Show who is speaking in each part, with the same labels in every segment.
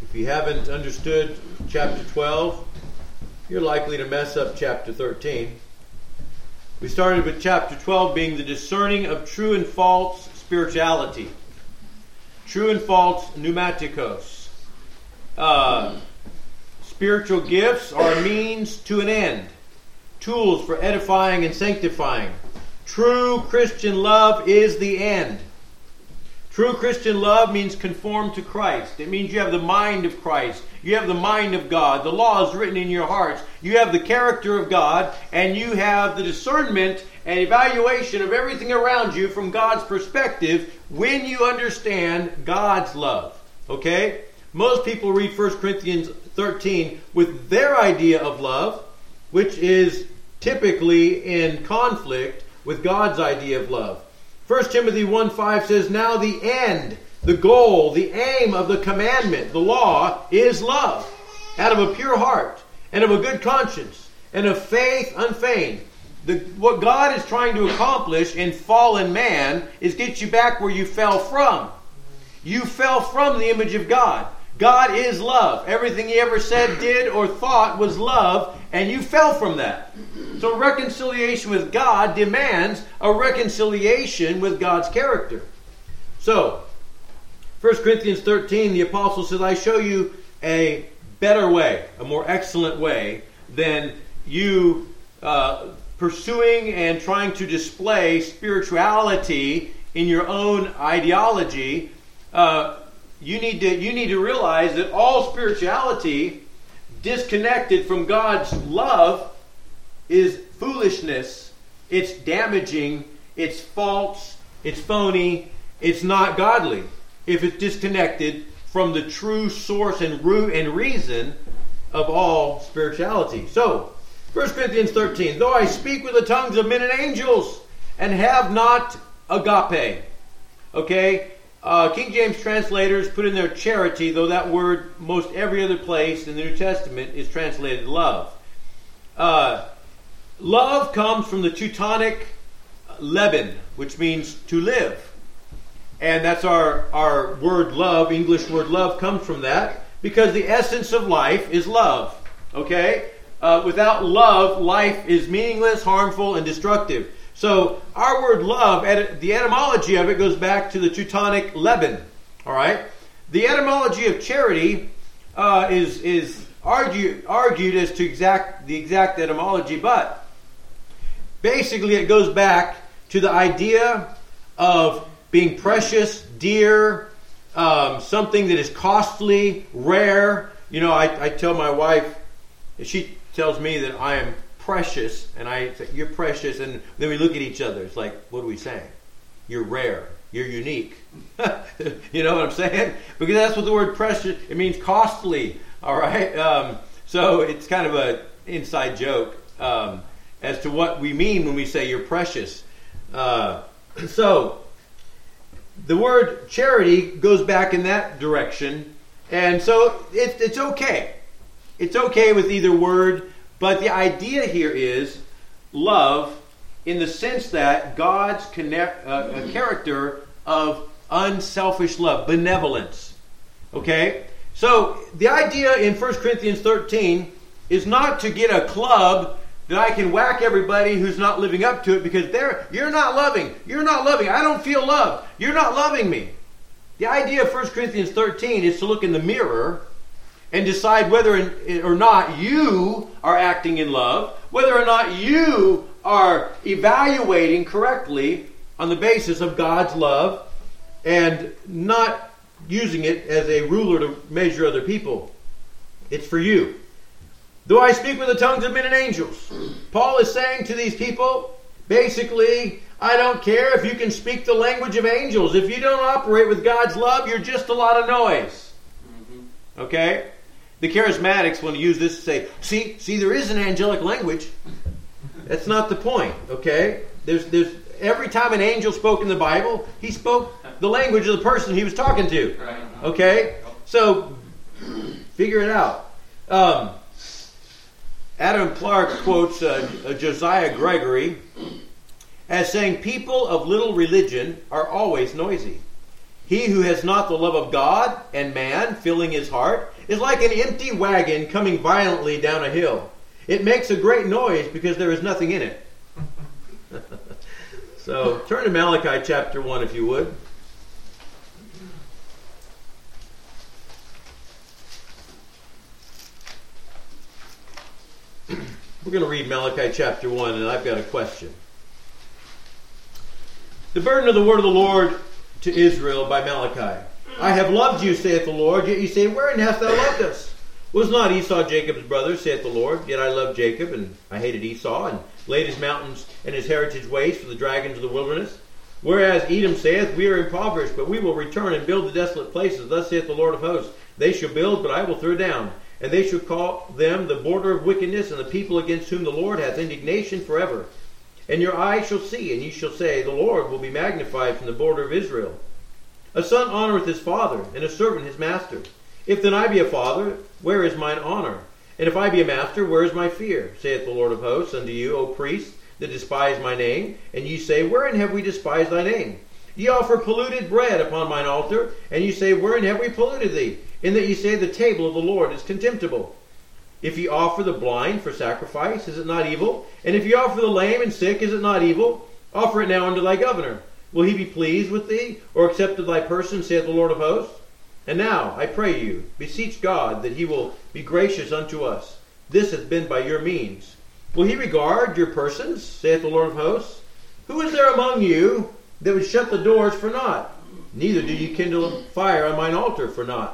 Speaker 1: If you haven't understood chapter 12, you're likely to mess up chapter 13. We started with chapter 12 being the discerning of true and false spirituality. True and false pneumatikos. Spiritual gifts are a means to an end. Tools for edifying and sanctifying. True Christian love is the end. True Christian love means conform to Christ. It means you have the mind of Christ. You have the mind of God. The law is written in your hearts. You have the character of God, and you have the discernment and evaluation of everything around you from God's perspective when you understand God's love. Okay? Most people read 1 Corinthians 13 with their idea of love, which is typically in conflict with God's idea of love. 1 Timothy 1:5 says, "Now the end, the goal, the aim of the commandment, the law, is love, out of a pure heart, and of a good conscience, and of faith unfeigned." What God is trying to accomplish in fallen man is get you back where you fell from. You fell from the image of God. God is love. Everything He ever said, did, or thought was love, and you fell from that. So reconciliation with God demands a reconciliation with God's character. So, 1 Corinthians 13, the apostle says, "I show you a better way, a more excellent way than you pursuing and trying to display spirituality in your own ideology." You need to realize that all spirituality disconnected from God's love is foolishness. It's damaging. It's false. It's phony. It's not godly if it's disconnected from the true source and root and reason of all spirituality. So, 1 Corinthians 13, "Though I speak with the tongues of men and angels and have not agape." Okay? King James translators put in their charity, though that word most every other place in the New Testament is translated love. Love comes from the Teutonic leben, which means to live. And that's our word love, English word love comes from that, because the essence of life is love. Okay? Without love, life is meaningless, harmful, and destructive. So our word love, the etymology of it goes back to the Teutonic leben. All right? The etymology of charity is argued as to the exact etymology, but basically it goes back to the idea of being precious, dear, something that is costly, rare. You know, I tell my wife, she tells me that I am precious, and I say, "You're precious," and then we look at each other. It's like, what are we saying? You're rare. You're unique. You know what I'm saying? Because that's what the word precious, it means costly. All right? So it's kind of an inside joke as to what we mean when we say you're precious. So the word charity goes back in that direction. And so it's okay. It's okay with either word. But the idea here is love in the sense that God's character of unselfish love, benevolence. Okay? So the idea in 1 Corinthians 13 is not to get a club that I can whack everybody who's not living up to it because you're not loving. You're not loving. I don't feel love. You're not loving me. The idea of 1 Corinthians 13 is to look in the mirror and decide whether or not you are acting in love, whether or not you are evaluating correctly on the basis of God's love and not using it as a ruler to measure other people. It's for you. "Though I speak with the tongues of men and angels." Paul is saying to these people, basically, I don't care if you can speak the language of angels. If you don't operate with God's love, you're just a lot of noise. Okay? The charismatics want to use this to say, see, there is an angelic language. That's not the point, okay? There's every time an angel spoke in the Bible, he spoke the language of the person he was talking to. Okay? So, figure it out. Adam Clark quotes Josiah Gregory as saying, "People of little religion are always noisy. He who has not the love of God and man filling his heart is like an empty wagon coming violently down a hill. It makes a great noise because there is nothing in it. So turn to Malachi chapter 1 if you would. We're going to read Malachi chapter 1, and I've got a question. The burden of the word of the Lord to Israel by Malachi. I have loved you, saith the Lord, yet you say, wherein hast thou loved us? Was not Esau Jacob's brother, saith the Lord? Yet I loved Jacob, and I hated Esau, and laid his mountains and his heritage waste for the dragons of the wilderness. Whereas Edom saith, we are impoverished, but we will return and build the desolate places. Thus saith the Lord of hosts, they shall build, but I will throw down. And they shall call them the border of wickedness, and the people against whom the Lord hath indignation forever. And your eyes shall see, and ye shall say, the Lord will be magnified from the border of Israel. A son honoureth his father, and a servant his master. If then I be a father, where is mine honour? And if I be a master, where is my fear? Saith the Lord of hosts unto you, O priests, that despise my name. And ye say, wherein have we despised thy name? Ye offer polluted bread upon mine altar, and ye say, wherein have we polluted thee? In that ye say, the table of the Lord is contemptible. If ye offer the blind for sacrifice, is it not evil? And if ye offer the lame and sick, is it not evil? Offer it now unto thy governor. Will he be pleased with thee, or accept of thy person, saith the Lord of hosts? And now, I pray you, beseech God that he will be gracious unto us. This hath been by your means. Will he regard your persons, saith the Lord of hosts? Who is there among you that would shut the doors for naught? Neither do ye kindle a fire on mine altar for naught.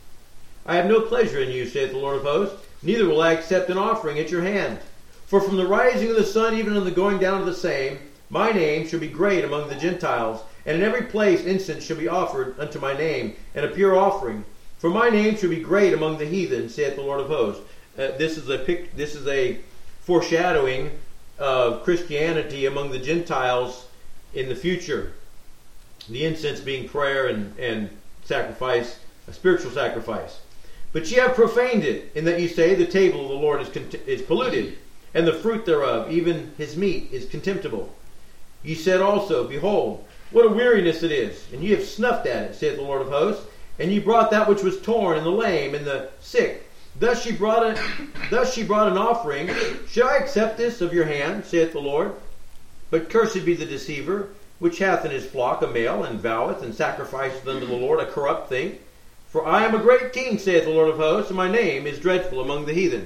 Speaker 1: I have no pleasure in you, saith the Lord of hosts, neither will I accept an offering at your hand. For from the rising of the sun even unto the going down of the same, my name shall be great among the Gentiles, and in every place incense shall be offered unto my name, and a pure offering. For my name shall be great among the heathen, saith the Lord of hosts. This is a foreshadowing of Christianity among the Gentiles in the future. The incense being prayer and sacrifice, a spiritual sacrifice. But ye have profaned it, in that ye say, the table of the Lord is polluted, and the fruit thereof, even his meat, is contemptible. Ye said also, behold, what a weariness it is, and ye have snuffed at it, saith the Lord of hosts, and ye brought that which was torn, and the lame, and the sick. Thus she brought an offering. Shall I accept this of your hand, saith the Lord? But cursed be the deceiver, which hath in his flock a male, and voweth, and sacrificeth unto the Lord a corrupt thing. For I am a great king, saith the Lord of hosts, and my name is dreadful among the heathen.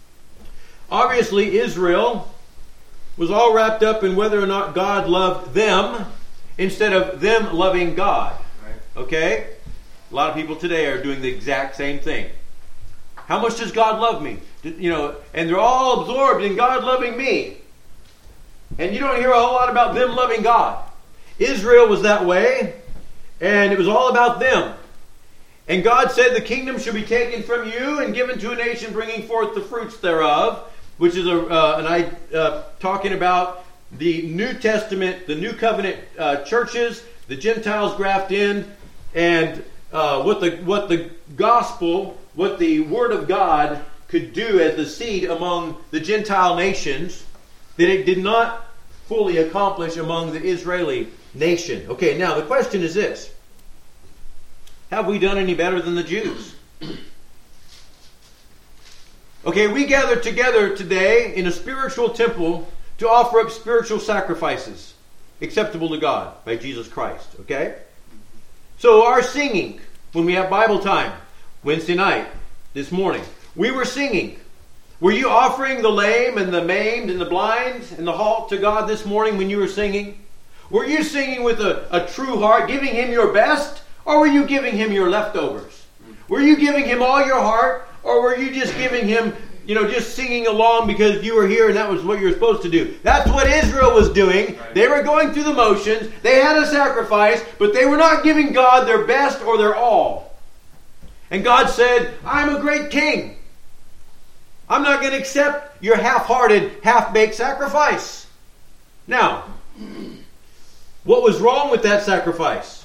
Speaker 1: Obviously, Israel was all wrapped up in whether or not God loved them instead of them loving God. Okay? A lot of people today are doing the exact same thing. How much does God love me? And they're all absorbed in God loving me. And you don't hear a whole lot about them loving God. Israel was that way, and it was all about them. And God said, the kingdom shall be taken from you and given to a nation bringing forth the fruits thereof, which is talking about the New Testament, the New Covenant churches, the Gentiles graft in, and what the gospel, what the Word of God could do as the seed among the Gentile nations that it did not fully accomplish among the Israeli nation. Okay, now the question is this. Have we done any better than the Jews? Okay, we gather together today in a spiritual temple to offer up spiritual sacrifices acceptable to God by Jesus Christ. Okay? So our singing, when we have Bible time, Wednesday night, this morning, we were singing. Were you offering the lame and the maimed and the blind and the halt to God this morning when you were singing? Were you singing with a true heart, giving Him your best? Or were you giving Him your leftovers? Were you giving Him all your heart? Or were you just giving Him, just singing along because you were here and that was what you were supposed to do? That's what Israel was doing. They were going through the motions. They had a sacrifice, but they were not giving God their best or their all. And God said, I'm a great king. I'm not going to accept your half-hearted, half-baked sacrifice. Now, what was wrong with that sacrifice?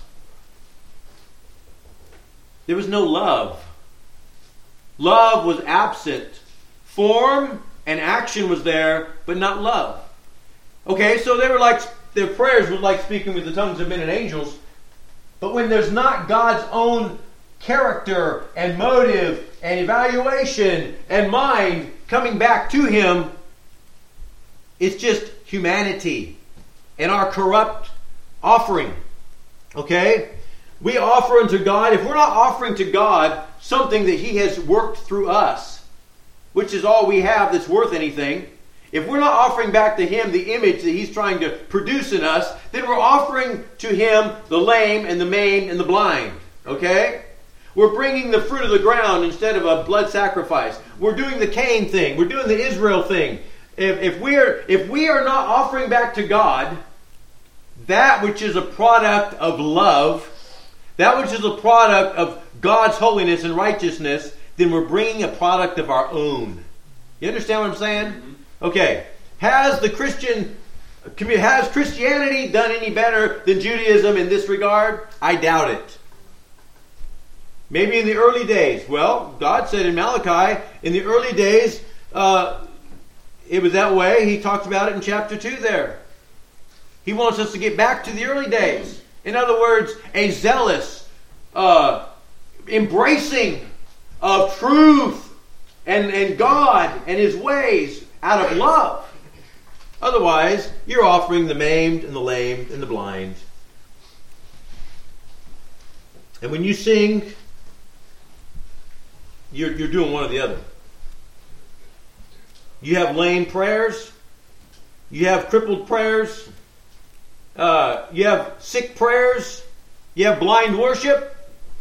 Speaker 1: There was no love. Love was absent. Form and action was there, but not love. Okay, so their prayers were like speaking with the tongues of men and angels. But when there's not God's own character and motive and evaluation and mind coming back to Him. It's just humanity and our corrupt offering. Okay? We offer unto God. If we're not offering to God something that He has worked through us, which is all we have that's worth anything, if we're not offering back to Him the image that He's trying to produce in us, then we're offering to Him the lame and the maimed and the blind. Okay? We're bringing the fruit of the ground instead of a blood sacrifice. We're doing the Cain thing. We're doing the Israel thing. If we are not offering back to God that which is a product of love, that which is a product of God's holiness and righteousness, then we're bringing a product of our own. You understand what I'm saying? Mm-hmm. Okay. Has Christianity done any better than Judaism in this regard? I doubt it. Maybe in the early days. Well, God said in Malachi, in the early days, it was that way. He talks about it in chapter 2 there. He wants us to get back to the early days. In other words, a zealous embracing of truth and God and His ways out of love. Otherwise, you're offering the maimed and the lame and the blind. And when you sing, you're doing one or the other. You have lame prayers. You have crippled prayers. You have sick prayers. You have blind worship.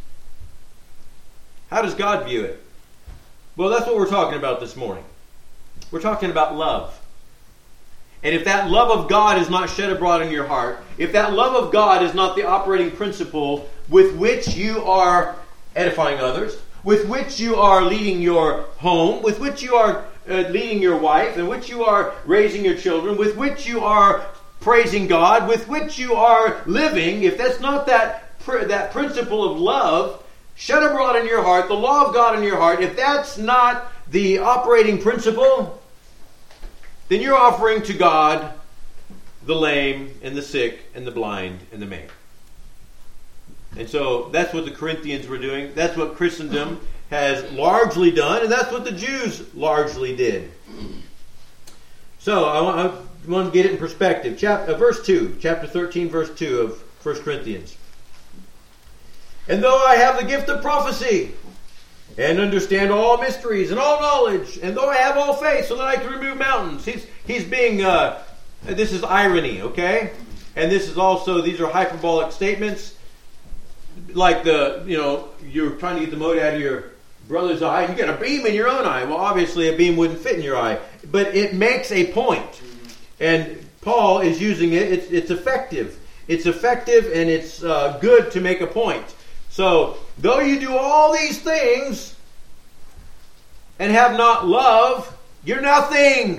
Speaker 1: How does God view it? Well, that's what we're talking about this morning. We're talking about love. And if that love of God is not shed abroad in your heart, if that love of God is not the operating principle with which you are edifying others, with which you are leading your home, with which you are leading your wife, in which you are raising your children, with which you are praising God, with which you are living, if that's not that principle of love shed abroad in your heart, the law of God in your heart, if that's not the operating principle, then you're offering to God the lame and the sick and the blind and the maimed. And so that's what the Corinthians were doing. That's what Christendom has largely done, and that's what the Jews largely did. So I want to get it in perspective. Verse 2, chapter 13, verse 2 of 1 Corinthians. And though I have the gift of prophecy, and understand all mysteries and all knowledge, and though I have all faith so that I can remove mountains. He's being, this is irony, okay? And this is also, these are hyperbolic statements. Like you're trying to get the mote out of your brother's eye, you get a beam in your own eye. Well, obviously a beam wouldn't fit in your eye. But it makes a point. And Paul is using it. It's effective. It's effective and it's good to make a point. So, though you do all these things and have not love, you're nothing.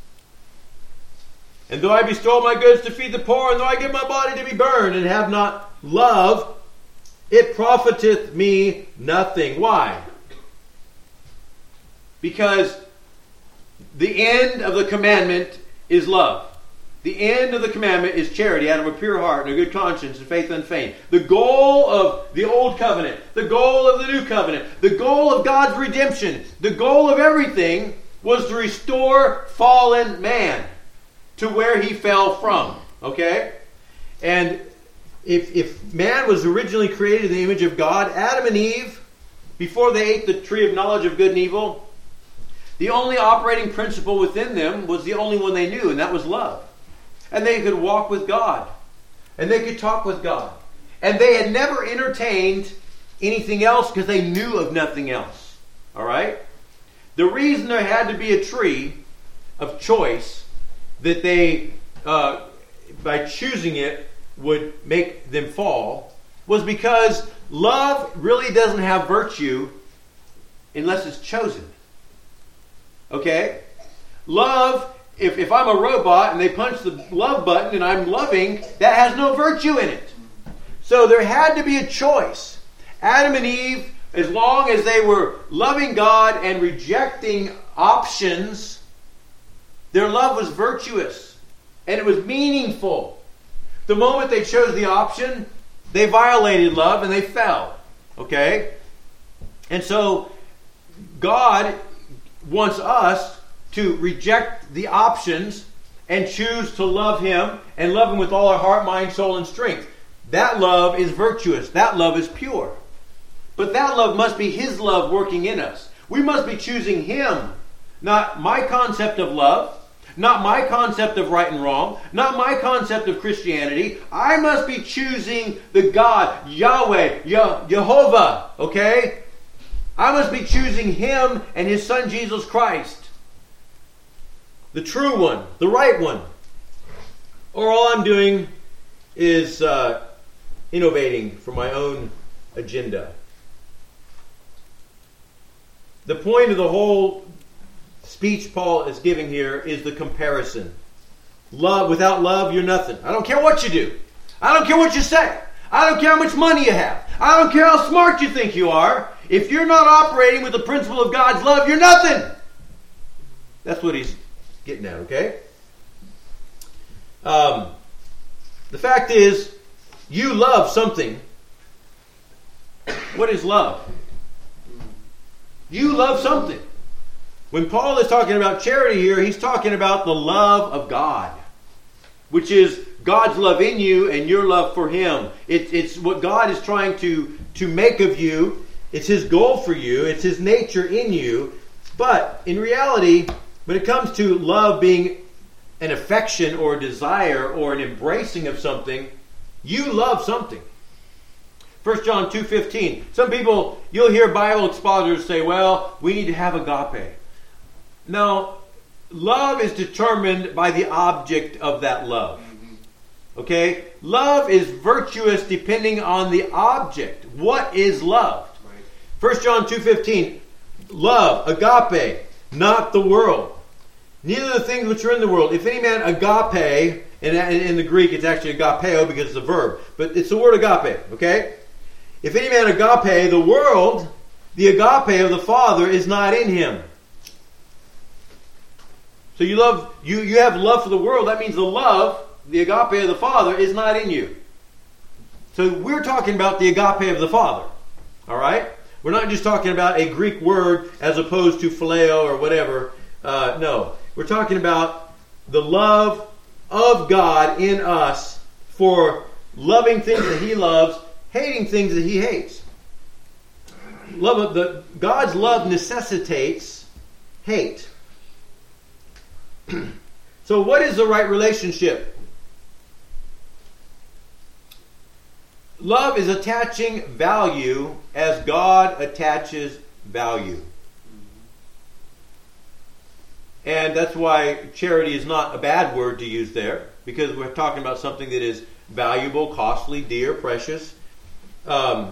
Speaker 1: And though I bestow my goods to feed the poor, and though I give my body to be burned, and have not love, it profiteth me nothing. Why? Because the end of the commandment is love. The end of the commandment is charity out of a pure heart and a good conscience and faith unfeigned. The goal of the old covenant, the goal of the new covenant, the goal of God's redemption, the goal of everything was to restore fallen man to where he fell from. Okay? And if man was originally created in the image of God, Adam and Eve, before they ate the tree of knowledge of good and evil, the only operating principle within them was the only one they knew, and that was love. And they could walk with God. And they could talk with God. And they had never entertained anything else because they knew of nothing else. Alright? The reason there had to be a tree of choice that they, by choosing it, would make them fall was because love really doesn't have virtue unless it's chosen. Okay? Love, if I'm a robot and they punch the love button and I'm loving, that has no virtue in it. So there had to be a choice. Adam and Eve, as long as they were loving God and rejecting options, their love was virtuous and it was meaningful. The moment they chose the option, they violated love and they fell. Okay? And so God wants us to reject the options and choose to love Him and love Him with all our heart, mind, soul, and strength. That love is virtuous. That love is pure. But that love must be His love working in us. We must be choosing Him, not my concept of love, not my concept of right and wrong, not my concept of Christianity. I must be choosing the God, Yahweh, Jehovah, okay? I must be choosing Him and His Son Jesus Christ. The true one, the right one. Or all I'm doing is innovating for my own agenda. The point of the whole speech Paul is giving here is the comparison. Love, without love, you're nothing. I don't care what you do. I don't care what you say. I don't care how much money you have. I don't care how smart you think you are. If you're not operating with the principle of God's love, you're nothing. That's what he's getting at, okay? The fact is, you love something. What is love? You love something. When Paul is talking about charity here, he's talking about the love of God, which is God's love in you and your love for Him. It's what God is trying to make of you. It's His goal for you. It's His nature in you. But in reality, when it comes to love being an affection or a desire or an embracing of something, you love something. 1 John 2:15. Some people, you'll hear Bible expositors say, well, we need to have agape. No, love is determined by the object of that love. Okay? Love is virtuous depending on the object. What is love? 1 John 2:15. Love, agape, not the world. Neither the things which are in the world. If any man agape, and in the Greek it's actually agapeo because it's a verb, but it's the word agape, okay? If any man agape the world, the agape of the Father is not in him. So you have love for the world. That means the love, the agape of the Father, is not in you. So we're talking about the agape of the Father. All right? We're not just talking about a Greek word as opposed to phileo or whatever. No. We're talking about the love of God in us for loving things that He loves, hating things that He hates. God's love necessitates hate. So what is the right relationship? Love is attaching value as God attaches value. And that's why charity is not a bad word to use there, because we're talking about something that is valuable, costly, dear, precious. But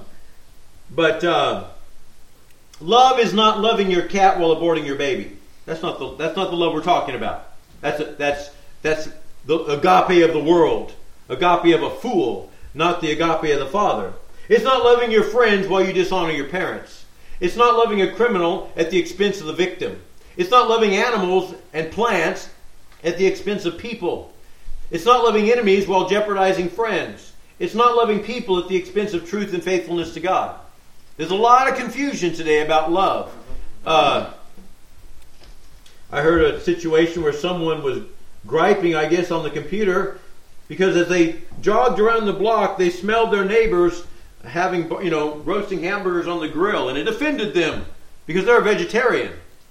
Speaker 1: love is not loving your cat while aborting your baby. That's not the love we're talking about. That's the agape of the world, agape of a fool, not the agape of the Father. It's not loving your friends while you dishonor your parents. It's not loving a criminal at the expense of the victim. It's not loving animals and plants at the expense of people. It's not loving enemies while jeopardizing friends. It's not loving people at the expense of truth and faithfulness to God. There's a lot of confusion today about love. I heard a situation where someone was griping, I guess, on the computer because as they jogged around the block, they smelled their neighbors having, roasting hamburgers on the grill, and it offended them because they're a vegetarian.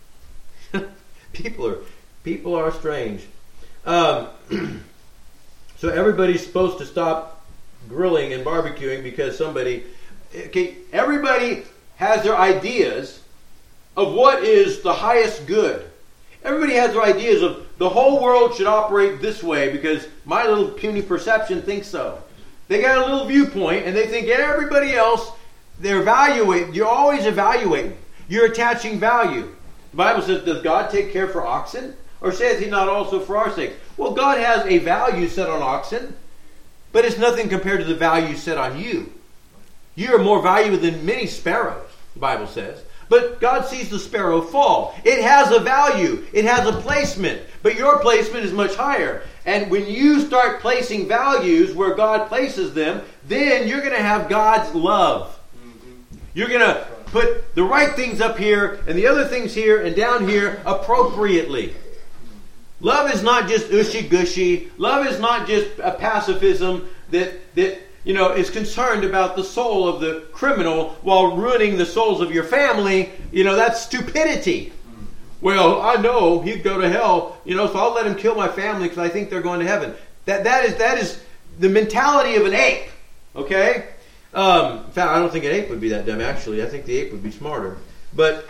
Speaker 1: People are strange. So everybody's supposed to stop grilling and barbecuing because everybody has their ideas of what is the highest good. Everybody has their ideas of the whole world should operate this way because my little puny perception thinks so. They got a little viewpoint and they think everybody else, they're evaluating. You're always evaluating. You're attaching value. The Bible says, does God take care for oxen? Or saith He not also for our sake? Well, God has a value set on oxen, but it's nothing compared to the value set on you. You are more valuable than many sparrows, the Bible says. But God sees the sparrow fall. It has a value. It has a placement. But your placement is much higher. And when you start placing values where God places them, then you're going to have God's love. You're going to put the right things up here and the other things here and down here appropriately. Love is not just ushy-gushy. Love is not just a pacifism that is concerned about the soul of the criminal while ruining the souls of your family. That's stupidity. Well, I know he'd go to hell, so I'll let him kill my family because I think they're going to heaven. That is the mentality of an ape. Okay? In fact, I don't think an ape would be that dumb, actually. I think the ape would be smarter. But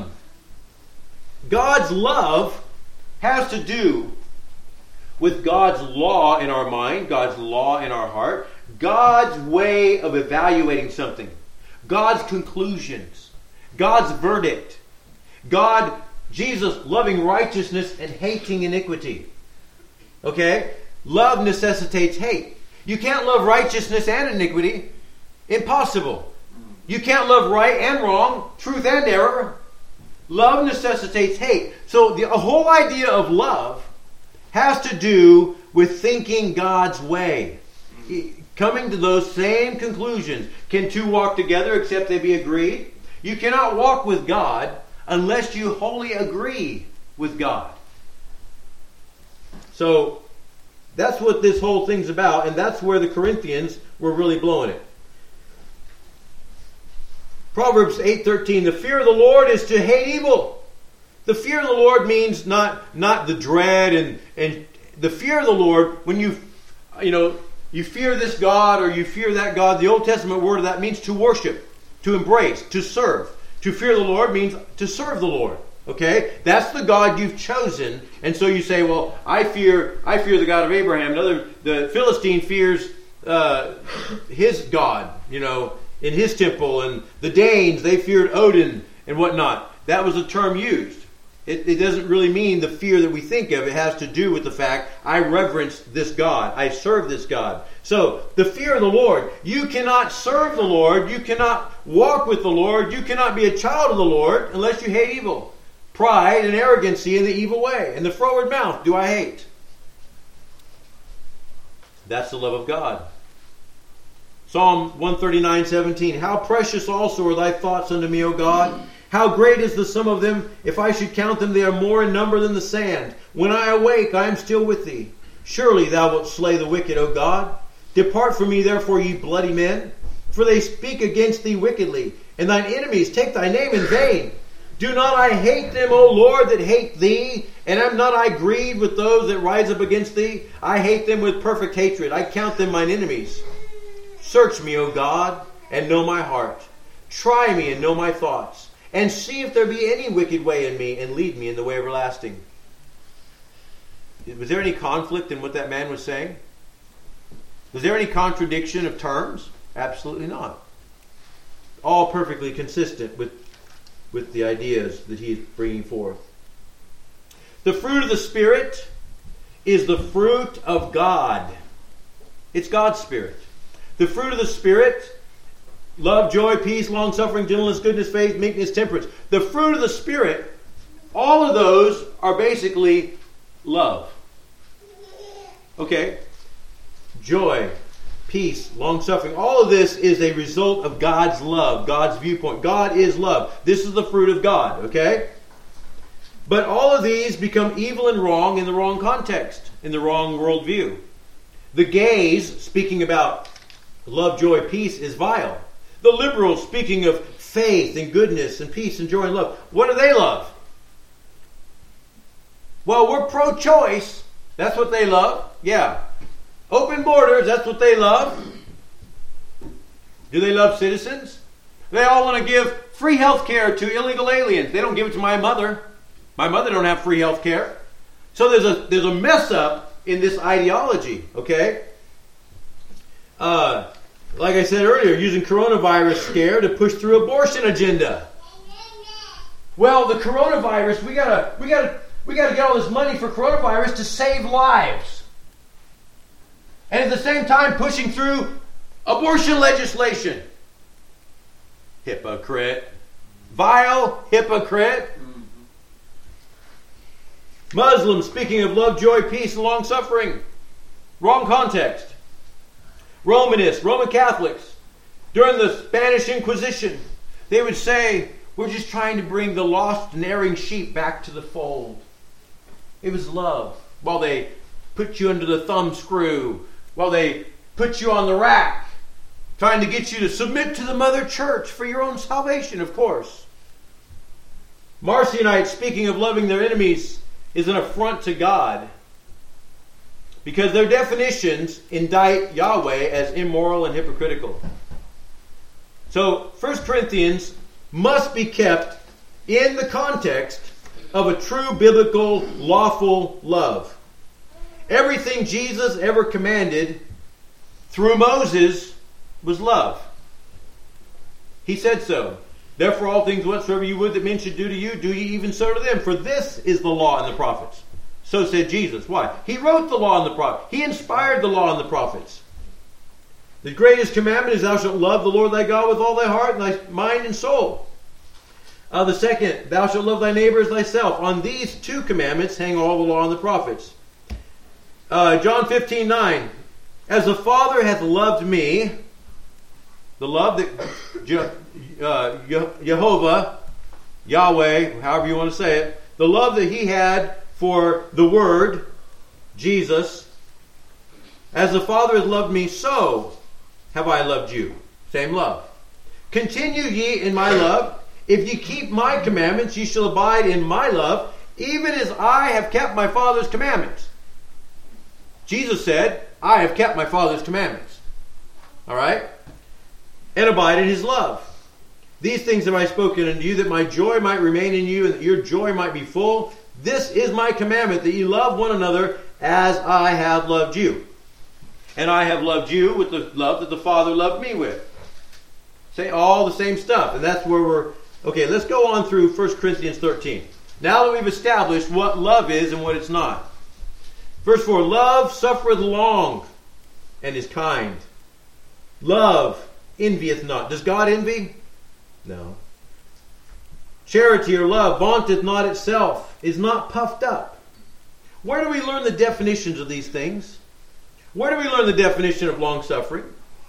Speaker 1: God's love has to do with God's law in our mind, God's law in our heart, God's way of evaluating something, God's conclusions, God's verdict, Jesus loving righteousness and hating iniquity. Okay? Love necessitates hate. You can't love righteousness and iniquity. Impossible. You can't love right and wrong, truth and error. Love necessitates hate. So the whole idea of love has to do with thinking God's way. Coming to those same conclusions. Can two walk together except they be agreed? You cannot walk with God unless you wholly agree with God. So that's what this whole thing's about, and that's where the Corinthians were really blowing it. Proverbs 8:13, the fear of the Lord is to hate evil. The fear of the Lord means not the dread and the fear of the Lord, when you fear this God or you fear that God, the Old Testament word of that means to worship, to embrace, to serve. To fear the Lord means to serve the Lord. Okay? That's the God you've chosen. And so you say, well, I fear the God of Abraham. The Philistine fears his God, in his temple. And the Danes, they feared Odin and whatnot. That was a term used. It doesn't really mean the fear that we think of. It has to do with the fact, I reverence this God. I serve this God. So, the fear of the Lord. You cannot serve the Lord. You cannot walk with the Lord. You cannot be a child of the Lord unless you hate evil. Pride and arrogancy in the evil way. And the froward mouth do I hate. That's the love of God. Psalm 139:17. How precious also are thy thoughts unto me, O God. How great is the sum of them. If I should count them, they are more in number than the sand. When I awake, I am still with thee. Surely thou wilt slay the wicked, O God. Depart from me, therefore, ye bloody men. For they speak against thee wickedly, and thine enemies take thy name in vain. Do not I hate them, O Lord, that hate thee? And am not I grieved with those that rise up against thee? I hate them with perfect hatred. I count them mine enemies. Search me, O God, and know my heart. Try me and know my thoughts. And see if there be any wicked way in me, and lead me in the way everlasting. Was there any conflict in what that man was saying? Was there any contradiction of terms? Absolutely not. All perfectly consistent with the ideas that he's bringing forth. The fruit of the Spirit is the fruit of God. It's God's Spirit. The fruit of the Spirit, love, joy, peace, long-suffering, gentleness, goodness, faith, meekness, temperance. The fruit of the Spirit, all of those are basically love. Okay? Joy, peace, long-suffering. All of this is a result of God's love, God's viewpoint. God is love. This is the fruit of God. Okay? But all of these become evil and wrong in the wrong context, in the wrong worldview. The gays, speaking about love, joy, peace, is vile. The liberals, speaking of faith and goodness and peace and joy and love, what do they love? Well, we're pro-choice. That's what they love. Yeah. Open borders, that's what they love. Do they love citizens? They all want to give free health care to illegal aliens. They don't give it to my mother. My mother don't have free health care. So there's a mess up in this ideology, okay? Like I said earlier, using coronavirus scare to push through abortion agenda. Well, the coronavirus, we gotta get all this money for coronavirus to save lives. And at the same time pushing through abortion legislation. Hypocrite. Vile hypocrite. Muslims, speaking of love, joy, peace, and long-suffering. Wrong context. Romanists, Roman Catholics, during the Spanish Inquisition, They would say, we're just trying to bring the lost and erring sheep back to the fold. It was love. While they put you under the thumb screw, while they put you on the rack, trying to get you to submit to the mother church for your own salvation, of course. Marcionites, speaking of loving their enemies, is an affront to God, because their definitions indict Yahweh as immoral and hypocritical. So 1 Corinthians must be kept in the context of a true biblical lawful love. Everything Jesus ever commanded through Moses was love. He said so. Therefore all things whatsoever you would that men should do to you, do ye even so to them. For this is the law and the prophets. So said Jesus. Why? He wrote the law and the prophets. He inspired the law and the prophets. The greatest commandment is thou shalt love the Lord thy God with all thy heart and thy mind and soul. The second, thou shalt love thy neighbor as thyself. On these two commandments hang all the law and the prophets. John 15:9. As the Father hath loved me, the love that Jehovah, Yahweh, however you want to say it, the love that he had for the Word, Jesus, as the Father has loved me, so have I loved you. Same love. Continue ye in my love. If ye keep my commandments, ye shall abide in my love, even as I have kept my Father's commandments. Jesus said, I have kept my Father's commandments. All right? And abide in his love. These things have I spoken unto you, that my joy might remain in you, and that your joy might be full. This is my commandment, that ye love one another as I have loved you. And I have loved you with the love that the Father loved me with. Say all the same stuff. And that's where we're... Okay, let's go on through 1 Corinthians 13. Now that we've established what love is and what it's not. Verse 4, love suffereth long and is kind. Love envieth not. Does God envy? No. Charity or love vaunteth not itself, is not puffed up. Where do we learn the definitions of these things? Where do we learn the definition of long-suffering?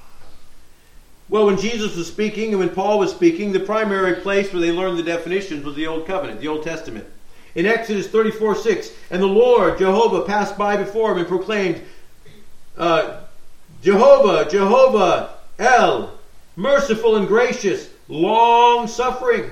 Speaker 1: Well, when Jesus was speaking and when Paul was speaking, the primary place where they learned the definitions was the Old Covenant, the Old Testament. In Exodus 34:6, and the Lord, Jehovah, passed by before him and proclaimed, Jehovah, Jehovah, El, merciful and gracious, long-suffering.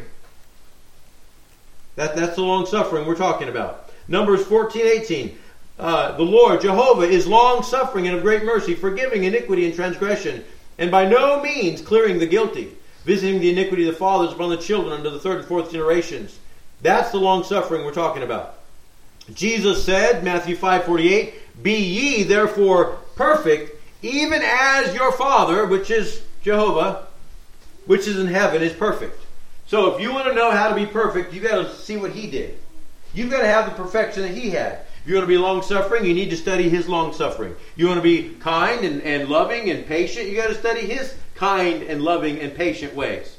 Speaker 1: That's the long-suffering we're talking about. Numbers 14:18. The Lord, Jehovah, is long-suffering and of great mercy, forgiving iniquity and transgression, and by no means clearing the guilty, visiting the iniquity of the fathers upon the children unto the third and fourth generations. That's the long-suffering we're talking about. Jesus said, Matthew 5:48, be ye therefore perfect, even as your Father, which is Jehovah, which is in heaven, is perfect. So if you want to know how to be perfect, you've got to see what he did. You've got to have the perfection that he had. If you want to be long-suffering, you need to study his long-suffering. You want to be kind and loving and patient, you got to study his kind and loving and patient ways.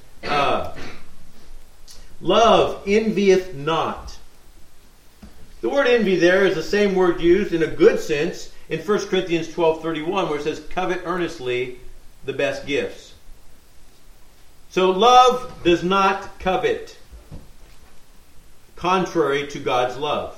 Speaker 1: Love envieth not. The word envy there is the same word used in a good sense in 1 Corinthians 12:31, where it says, covet earnestly the best gifts. So love does not covet, contrary to God's love.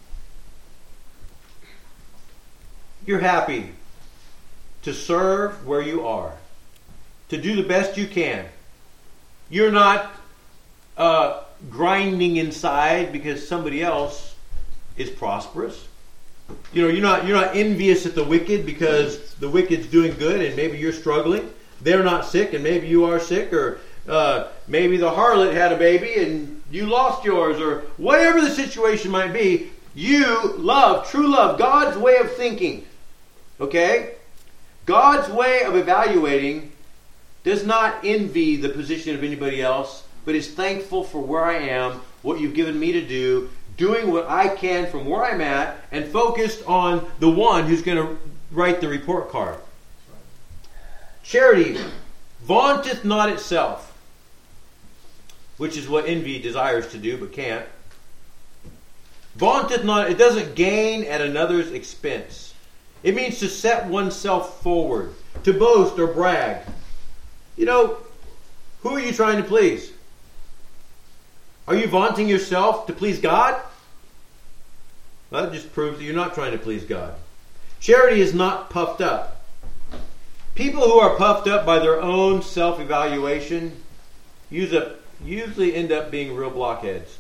Speaker 1: You're happy to serve where you are, to do the best you can. You're not grinding inside because somebody else is prosperous. You know, you're not envious at the wicked because the wicked's doing good and maybe you're struggling. They're not sick and maybe you are sick, or maybe the harlot had a baby and you lost yours, or whatever the situation might be. You love, true love, God's way of thinking. Okay? God's way of evaluating does not envy the position of anybody else, but is thankful for where I am, what you've given me to do, doing what I can from where I'm at, and focused on the one who's going to write the report card. Charity vaunteth not itself, which is what envy desires to do but can't. Vaunteth not, it doesn't gain at another's expense. It means to set oneself forward, to boast or brag. You know, Who are you trying to please? Are you vaunting yourself to please God? Well, that just proves that you're not trying to please God. Charity is not puffed up. People who are puffed up by their own self-evaluation usually end up being real blockheads.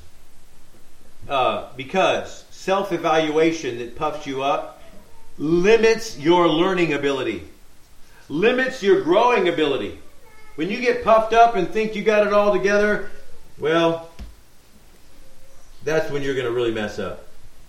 Speaker 1: Because self-evaluation that puffs you up limits your learning ability, limits your growing ability. When you get puffed up and think you got it all together, well, that's when you're going to really mess up.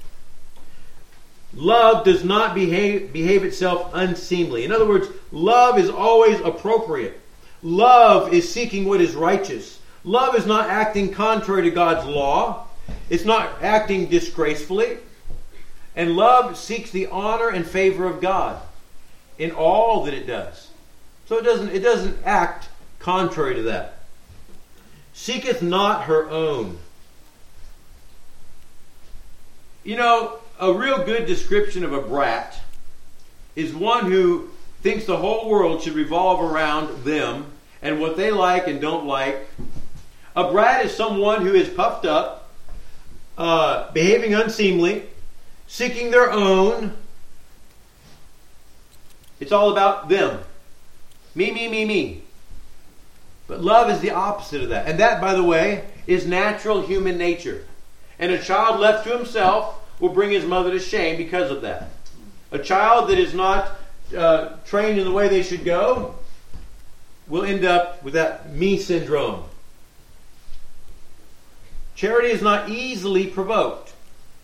Speaker 1: Love does not behave itself unseemly. In other words, love is always appropriate. Love is seeking what is righteous. Love is not acting contrary to God's law. It's not acting disgracefully. And love seeks the honor and favor of God in all that it does. So it doesn't act contrary to that. Seeketh not her own. You know, a real good description of a brat is one who thinks the whole world should revolve around them and what they like and don't like. A brat is someone who is puffed up, behaving unseemly, seeking their own. It's all about them. Me, me, me, me. But love is the opposite of that. And that, by the way, is natural human nature. And a child left to himself will bring his mother to shame because of that. A child that is not trained in the way they should go will end up with that me syndrome. Charity is not easily provoked.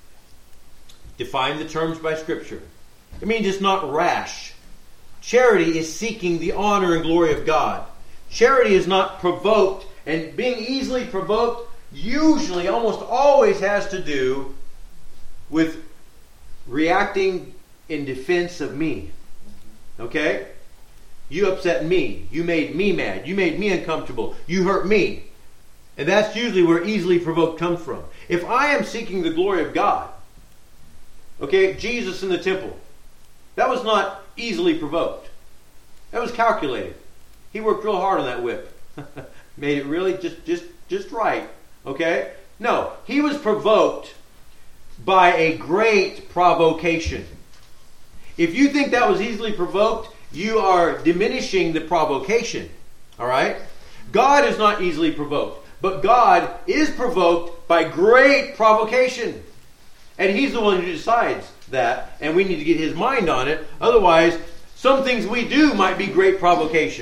Speaker 1: Define the terms by Scripture. It means it's not rash. Charity is seeking the honor and glory of God. Charity is not provoked, and being easily provoked usually, almost always has to do with reacting in defense of me. Okay? You upset me. You made me mad. You made me uncomfortable. You hurt me. And that's usually where easily provoked comes from. If I am seeking the glory of God, okay, Jesus in the temple, that was not easily provoked. That was calculated. He worked real hard on that whip. Made it really just right. Okay? No, he was provoked by a great provocation. If you think that was easily provoked, you are diminishing the provocation. All right? God is not easily provoked, but God is provoked by great provocation. And he's the one who decides that, and we need to get his mind on it. Otherwise, some things we do might be great provocation.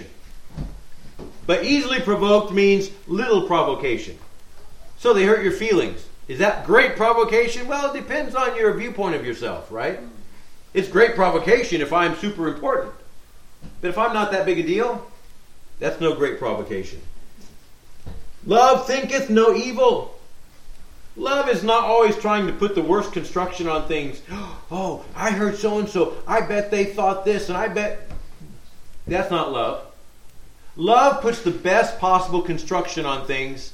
Speaker 1: But easily provoked means little provocation. So they hurt your feelings. Is that great provocation? Well, it depends on your viewpoint of yourself, right? It's great provocation if I'm super important. But if I'm not that big a deal, that's no great provocation. Love thinketh no evil. Love is not always trying to put the worst construction on things. Oh, I heard so-and-so. I bet they thought this, and I bet... That's not love. Love puts the best possible construction on things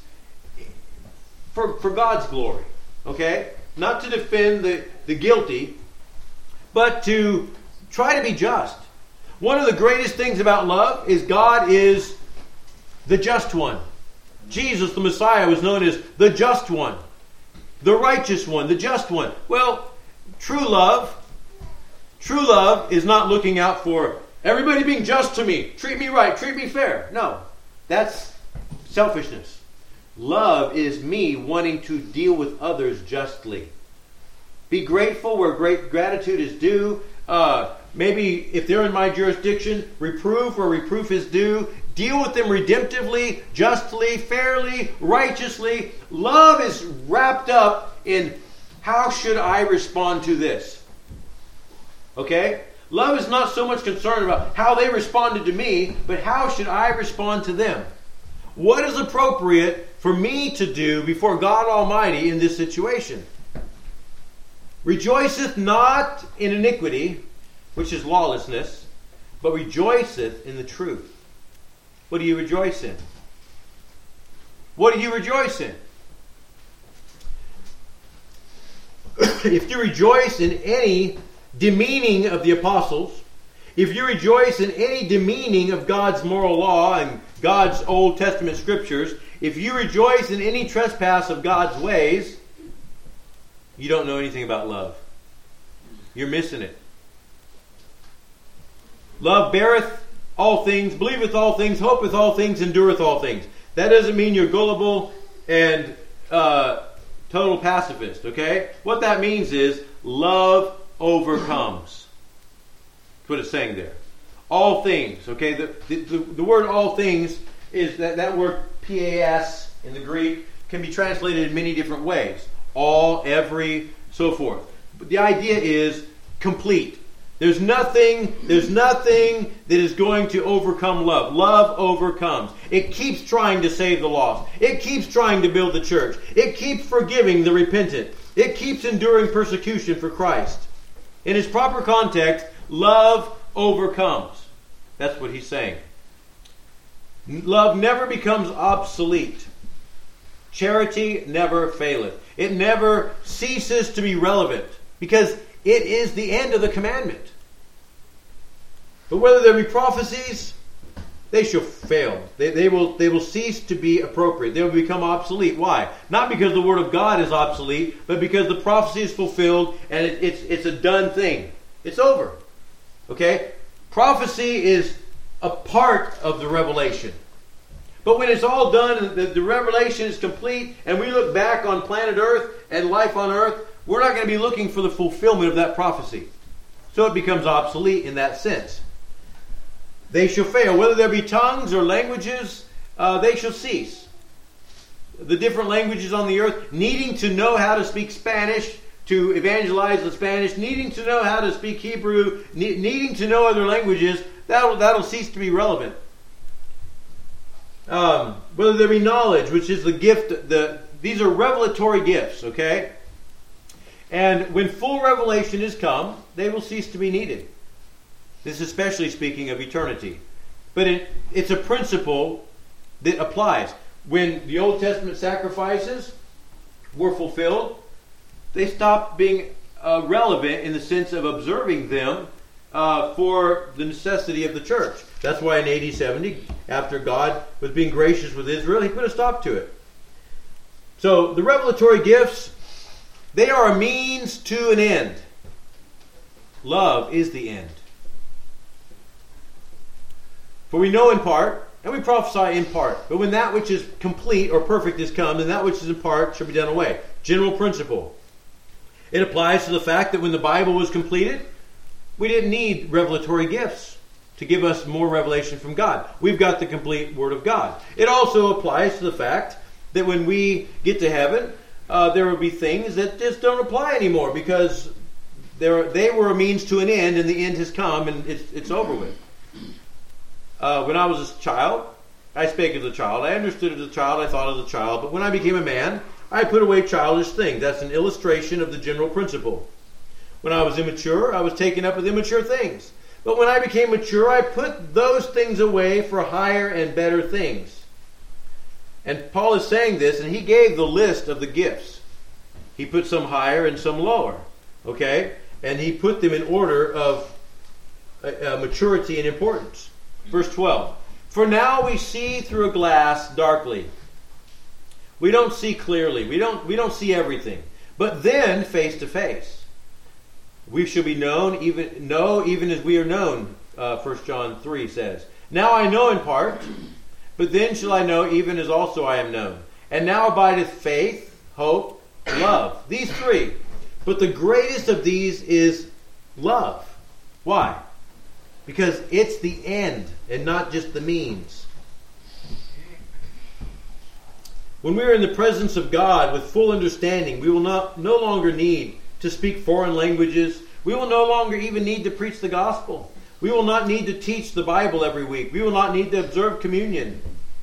Speaker 1: for God's glory. Okay? Not to defend the guilty, but to try to be just. One of the greatest things about love is God is the just one. Jesus, the Messiah, was known as the just one. The righteous one, the just one. Well, true love is not looking out for everybody being just to me. Treat me right, treat me fair. No, that's selfishness. Love is me wanting to deal with others justly. Be grateful where great gratitude is due. Maybe if they're in my jurisdiction, reprove where reproof is due. Deal with them redemptively, justly, fairly, righteously. Love is wrapped up in how should I respond to this? Okay? Love is not so much concerned about how they responded to me, but how should I respond to them? What is appropriate for me to do before God Almighty in this situation? Rejoiceth not in iniquity, which is lawlessness, but rejoiceth in the truth. What do you rejoice in? What do you rejoice in? If you rejoice in any demeaning of the apostles, if you rejoice in any demeaning of God's moral law and God's Old Testament scriptures, if you rejoice in any trespass of God's ways, you don't know anything about love. You're missing it. Love beareth all things, believeth all things, hopeth all things, endureth all things. That doesn't mean you're gullible and total pacifist, okay? What that means is love overcomes. That's what it's saying there. All things, okay? The word all things is that word pas in the Greek can be translated in many different ways. All, every, so forth. But the idea is complete. There's nothing that is going to overcome love. Love overcomes. It keeps trying to save the lost. It keeps trying to build the church. It keeps forgiving the repentant. It keeps enduring persecution for Christ. In its proper context, love overcomes. That's what he's saying. Love never becomes obsolete. Charity never faileth. It never ceases to be relevant because it is the end of the commandment. But whether there be prophecies, they shall fail. They will cease to be appropriate. They will become obsolete. Why? Not because the Word of God is obsolete, but because the prophecy is fulfilled and it's a done thing. It's over. Okay? Prophecy is a part of the revelation. But when it's all done and the revelation is complete and we look back on planet Earth and life on Earth, we're not going to be looking for the fulfillment of that prophecy. So it becomes obsolete in that sense. They shall fail. Whether there be tongues or languages, they shall cease. The different languages on the earth, needing to know how to speak Spanish to evangelize the Spanish, needing to know how to speak Hebrew, needing to know other languages, that'll cease to be relevant. Whether there be knowledge, which is the gift, these are revelatory gifts, okay? And when full revelation is come, they will cease to be needed. This is especially speaking of eternity. But it's a principle that applies. When the Old Testament sacrifices were fulfilled, they stopped being relevant in the sense of observing them for the necessity of the church. That's why in AD 70, after God was being gracious with Israel, he put a stop to it. So the revelatory gifts, they are a means to an end. Love is the end. For we know in part, and we prophesy in part. But when that which is complete or perfect is come, then that which is in part shall be done away. General principle. It applies to the fact that when the Bible was completed, we didn't need revelatory gifts to give us more revelation from God. We've got the complete Word of God. It also applies to the fact that when we get to heaven, there will be things that just don't apply anymore because they were a means to an end and the end has come and it's over with. When I was a child, I spake as a child. I understood as a child. I thought as a child. But when I became a man, I put away childish things. That's an illustration of the general principle. When I was immature, I was taken up with immature things. But when I became mature, I put those things away for higher and better things. And Paul is saying this, and he gave the list of the gifts. He put some higher and some lower. Okay? And he put them in order of maturity and importance. Verse 12. For now we see through a glass darkly. We don't see clearly. We don't see everything. But then face to face. We shall be known even as we are known, 1 John 3 says. Now I know in part, but then shall I know even as also I am known. And now abideth faith, hope, love. These three. But the greatest of these is love. Why? Because it's the end and not just the means. When we are in the presence of God with full understanding, we will no longer need to speak foreign languages. We will no longer even need to preach the gospel. We will not need to teach the Bible every week. We will not need to observe communion.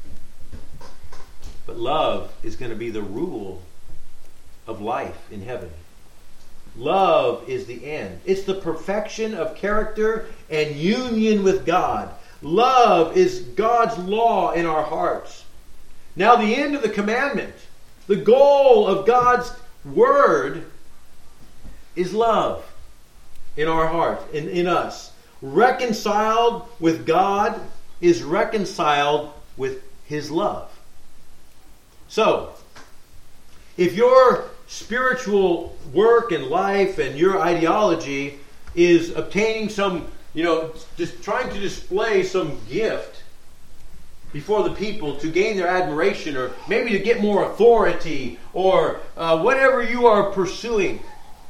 Speaker 1: But love is going to be the rule of life in heaven. Love is the end. It's the perfection of character and union with God. Love is God's law in our hearts. Now the end of the commandment, the goal of God's word is love in our heart, in us. Reconciled with God is reconciled with His love. So, if your spiritual work and life and your ideology is obtaining some, just trying to display some gift before the people to gain their admiration, or maybe to get more authority, or whatever you are pursuing,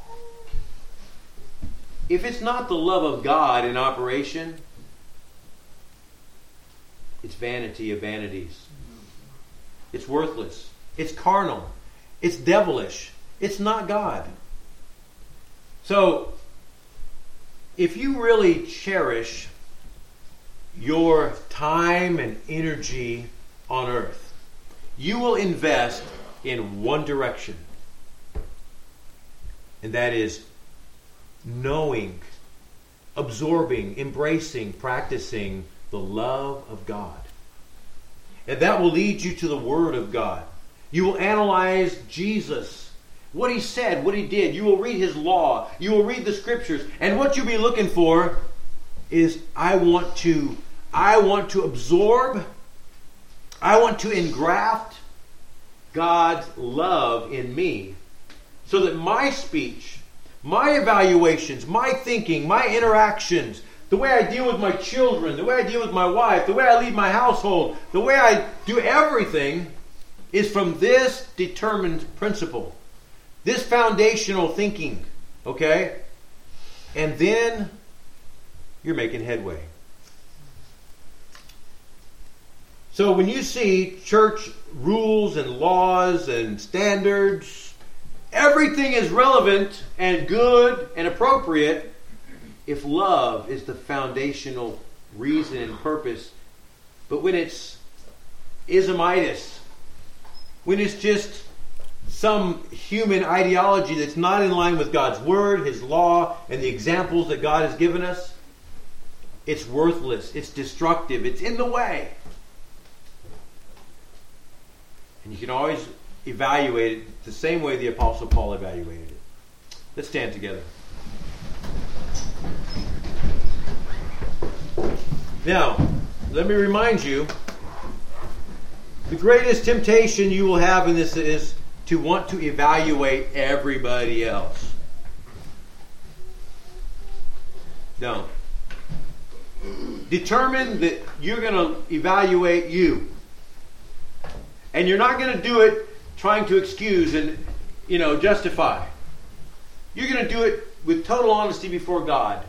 Speaker 1: if it's not the love of God in operation, it's vanity of vanities. It's worthless. It's carnal. It's devilish. It's not God. So, if you really cherish your time and energy on earth, you will invest in one direction. And that is knowing, absorbing, embracing, practicing the love of God. And that will lead you to the Word of God. You will analyze Jesus, what He said, what He did. You will read His law. You will read the Scriptures. And what you'll be looking for is, I want to absorb, I want to engraft God's love in me, so that my speech, my evaluations, my thinking, my interactions, the way I deal with my children, the way I deal with my wife, the way I lead my household, the way I do everything is from this determined principle. This foundational thinking. Okay? And then you're making headway. So when you see church rules and laws and standards, everything is relevant and good and appropriate if love is the foundational reason and purpose. But when it's ismitis, when it's just some human ideology that's not in line with God's Word, His law, and the examples that God has given us, it's worthless, it's destructive, it's in the way. And you can always evaluate it the same way the Apostle Paul evaluated it. Let's stand together. Now, let me remind you, the greatest temptation you will have in this is to want to evaluate everybody else. Don't. Determine that you're going to evaluate you. And you're not going to do it trying to excuse and, justify. You're going to do it with total honesty before God.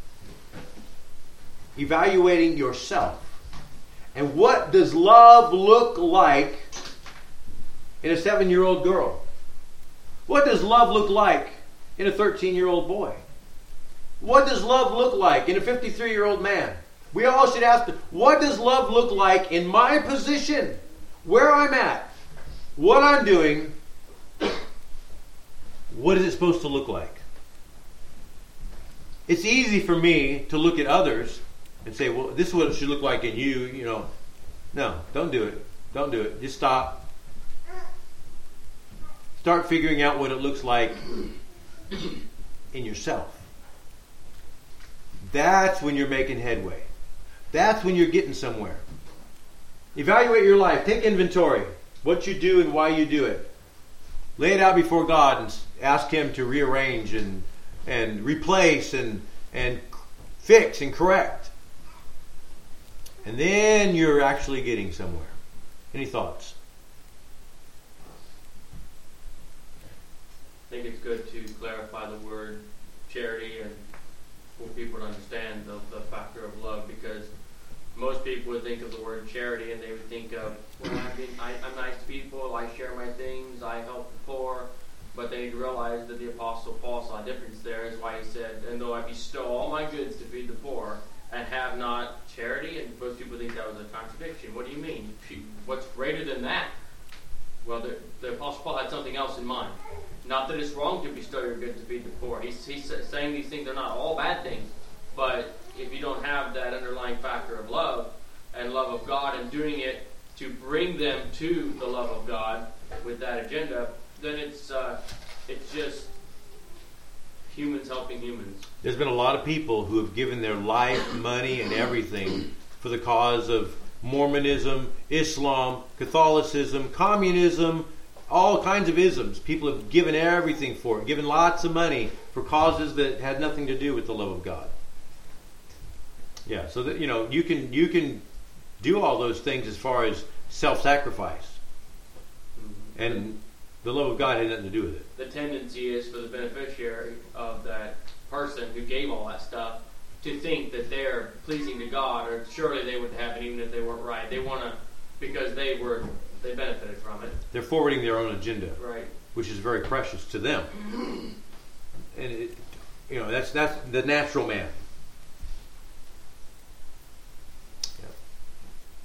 Speaker 1: Evaluating yourself. And what does love look like in a 7-year-old girl? What does love look like in a 13-year-old boy? What does love look like in a 53-year-old man? We all should ask, what does love look like in my position? Where I'm at? What I'm doing? What is it supposed to look like? It's easy for me to look at others and say, well, this is what it should look like in you, No, don't do it. Don't do it. Just stop. Start figuring out what it looks like in yourself. That's when you're making headway. That's when you're getting somewhere. Evaluate your life. Take inventory. What you do and why you do it. Lay it out before God and ask Him to rearrange and replace and fix and correct. And then you're actually getting somewhere. Any thoughts?
Speaker 2: I think it's good to clarify the word charity and for people to understand the factor of love, because most people would think of the word charity and they would think of, well, I'm nice to people, I share my things, I help the poor. But they need to realize that the Apostle Paul saw a difference there. Is why he said, and though I bestow all my goods to feed the poor and have not charity, and most people think that was a contradiction. What do you mean? What's greater than that? Well, the Apostle Paul had something else in mind. Not that it's wrong to bestow your goods to feed the poor. He's saying these things are not all bad things. But if you don't have that underlying factor of love and love of God and doing it to bring them to the love of God with that agenda, then it's just humans helping humans.
Speaker 1: There's been a lot of people who have given their life, money, and everything for the cause of Mormonism, Islam, Catholicism, communism, all kinds of isms. People have given everything for it, given lots of money for causes that had nothing to do with the love of God. Yeah, so that you can do all those things as far as self-sacrifice, and the love of God had nothing to do with it.
Speaker 2: The tendency is for the beneficiary of that person who gave all that stuff to think that they're pleasing to God, or surely they would have it even if they weren't right. They want to, because they benefited from it.
Speaker 1: They're forwarding their own agenda,
Speaker 2: right?
Speaker 1: Which is very precious to them. And that's the natural man.